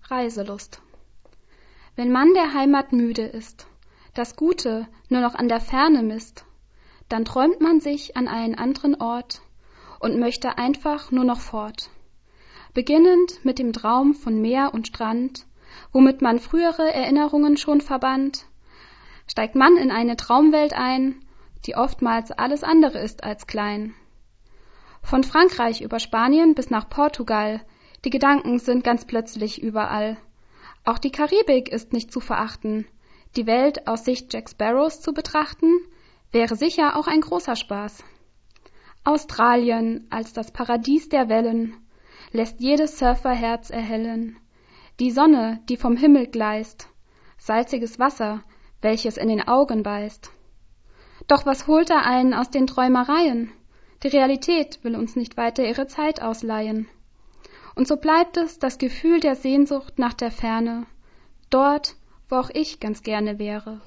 Reiselust. Wenn man der Heimat müde ist, das Gute nur noch an der Ferne misst, dann träumt man sich an einen anderen Ort und möchte einfach nur noch fort. Beginnend mit dem Traum von Meer und Strand, womit man frühere Erinnerungen schon verband, steigt man in eine Traumwelt ein, die oftmals alles andere ist als klein. Von Frankreich über Spanien bis nach Portugal, die Gedanken sind ganz plötzlich überall. Auch die Karibik ist nicht zu verachten. Die Welt aus Sicht Jack Sparrows zu betrachten, wäre sicher auch ein großer Spaß. Australien als das Paradies der Wellen lässt jedes Surferherz erhellen. Die Sonne, die vom Himmel gleißt, salziges Wasser, welches in den Augen beißt. Doch was holt da einen aus den Träumereien? Die Realität will uns nicht weiter ihre Zeit ausleihen. Und so bleibt es das Gefühl der Sehnsucht nach der Ferne, dort, wo auch ich ganz gerne wäre.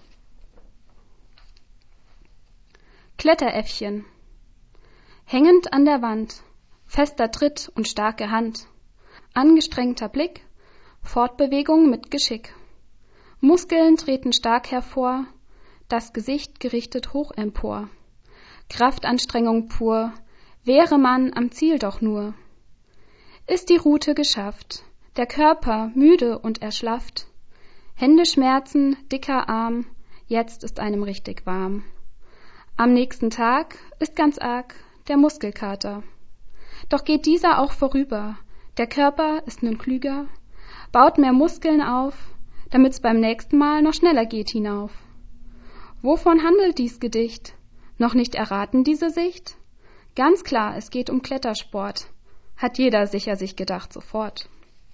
Kletteräffchen. Hängend an der Wand, fester Tritt und starke Hand, angestrengter Blick, Fortbewegung mit Geschick. Muskeln treten stark hervor, das Gesicht gerichtet hoch empor. Kraftanstrengung pur, wäre man am Ziel doch nur. Ist die Route geschafft, der Körper müde und erschlafft, Hände schmerzen, dicker Arm, jetzt ist einem richtig warm. Am nächsten Tag ist ganz arg der Muskelkater. Doch geht dieser auch vorüber, der Körper ist nun klüger, baut mehr Muskeln auf, damit's beim nächsten Mal noch schneller geht hinauf. Wovon handelt dies Gedicht? Noch nicht erraten diese Sicht? Ganz klar, es geht um Klettersport, hat jeder sicher sich gedacht sofort.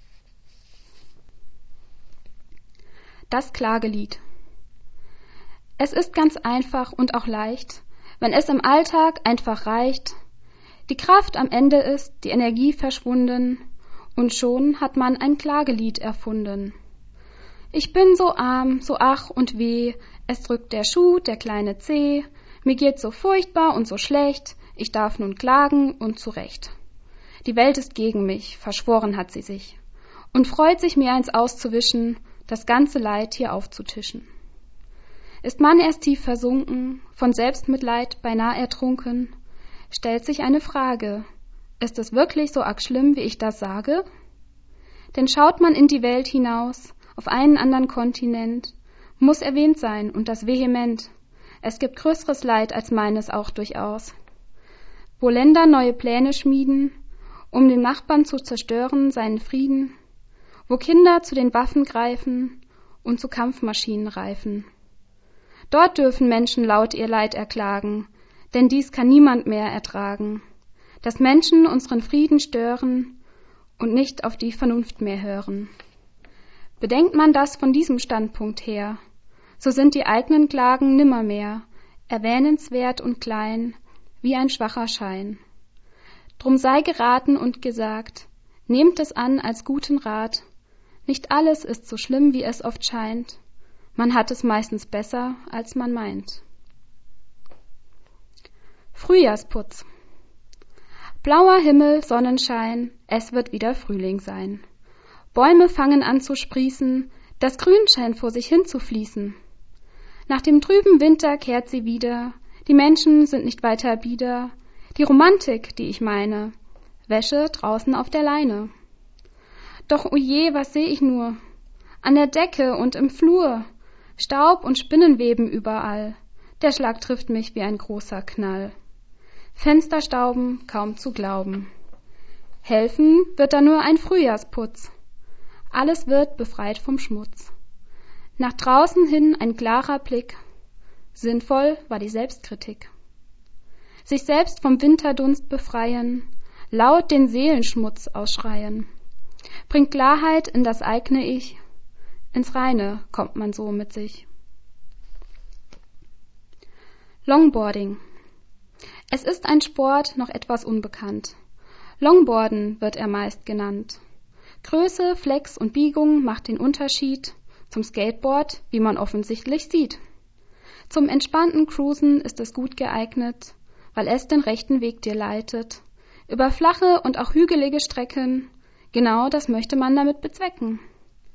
Das Klagelied. Es ist ganz einfach und auch leicht, wenn es im Alltag einfach reicht. Die Kraft am Ende ist, die Energie verschwunden, und schon hat man ein Klagelied erfunden. Ich bin so arm, so ach und weh, es drückt der Schuh, der kleine Zeh, mir geht's so furchtbar und so schlecht, ich darf nun klagen und zu Recht. Die Welt ist gegen mich, verschworen hat sie sich, und freut sich mir eins auszuwischen, das ganze Leid hier aufzutischen. Ist man erst tief versunken, von Selbstmitleid beinah ertrunken, stellt sich eine Frage, ist es wirklich so arg schlimm, wie ich das sage? Denn schaut man in die Welt hinaus, auf einen anderen Kontinent, muss erwähnt sein und das vehement. Es gibt größeres Leid als meines auch durchaus. Wo Länder neue Pläne schmieden, um den Nachbarn zu zerstören, seinen Frieden, wo Kinder zu den Waffen greifen und zu Kampfmaschinen reifen. Dort dürfen Menschen laut ihr Leid erklagen, denn dies kann niemand mehr ertragen, dass Menschen unseren Frieden stören und nicht auf die Vernunft mehr hören. Bedenkt man das von diesem Standpunkt her, so sind die eigenen Klagen nimmermehr erwähnenswert und klein, wie ein schwacher Schein. Drum sei geraten und gesagt, nehmt es an als guten Rat, nicht alles ist so schlimm, wie es oft scheint, man hat es meistens besser, als man meint. Frühjahrsputz. Blauer Himmel, Sonnenschein, es wird wieder Frühling sein. Bäume fangen an zu sprießen, das Grün scheint vor sich hin zu fließen. Nach dem trüben Winter kehrt sie wieder, die Menschen sind nicht weiter bieder, die Romantik, die ich meine, Wäsche draußen auf der Leine. Doch oje, was seh ich nur? An der Decke und im Flur, Staub und Spinnenweben überall, der Schlag trifft mich wie ein großer Knall. Fensterstauben, kaum zu glauben. Helfen wird da nur ein Frühjahrsputz. Alles wird befreit vom Schmutz. Nach draußen hin ein klarer Blick. Sinnvoll war die Selbstkritik. Sich selbst vom Winterdunst befreien, laut den Seelenschmutz ausschreien. Bringt Klarheit in das eigene Ich. Ins Reine kommt man so mit sich. Longboarding. Es ist ein Sport noch etwas unbekannt. Longboarden wird er meist genannt. Größe, Flex und Biegung macht den Unterschied zum Skateboard, wie man offensichtlich sieht. Zum entspannten Cruisen ist es gut geeignet, weil es den rechten Weg dir leitet. Über flache und auch hügelige Strecken, genau das möchte man damit bezwecken.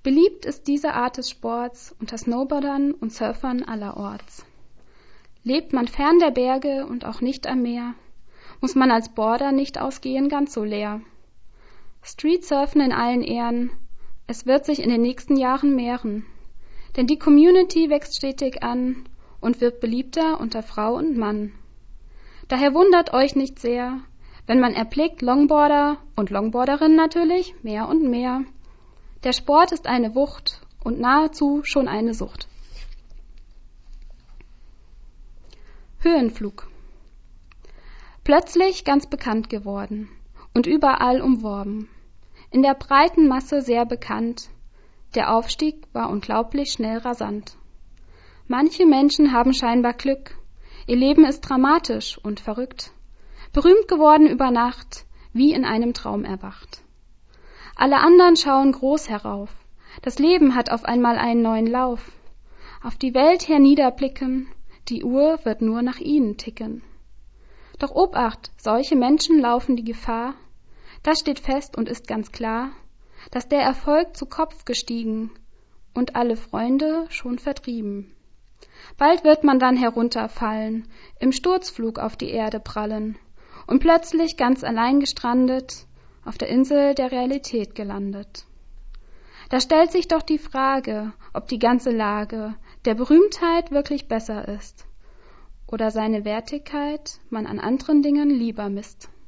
Beliebt ist diese Art des Sports unter Snowboardern und Surfern allerorts. Lebt man fern der Berge und auch nicht am Meer, muss man als Boarder nicht ausgehen ganz so leer. Streetsurfen in allen Ehren, es wird sich in den nächsten Jahren mehren, denn die Community wächst stetig an und wird beliebter unter Frau und Mann. Daher wundert euch nicht sehr, wenn man erblickt Longboarder und Longboarderinnen natürlich mehr und mehr. Der Sport ist eine Wucht und nahezu schon eine Sucht. Höhenflug. Plötzlich ganz bekannt geworden und überall umworben. In der breiten Masse sehr bekannt. Der Aufstieg war unglaublich schnell rasant. Manche Menschen haben scheinbar Glück. Ihr Leben ist dramatisch und verrückt. Berühmt geworden über Nacht, wie in einem Traum erwacht. Alle anderen schauen groß herauf. Das Leben hat auf einmal einen neuen Lauf. Auf die Welt herniederblicken, die Uhr wird nur nach ihnen ticken. Doch Obacht, solche Menschen laufen die Gefahr, das steht fest und ist ganz klar, dass der Erfolg zu Kopf gestiegen und alle Freunde schon vertrieben. Bald wird man dann herunterfallen, im Sturzflug auf die Erde prallen und plötzlich ganz allein gestrandet, auf der Insel der Realität gelandet. Da stellt sich doch die Frage, ob die ganze Lage der Berühmtheit wirklich besser ist oder seine Wertigkeit man an anderen Dingen lieber misst.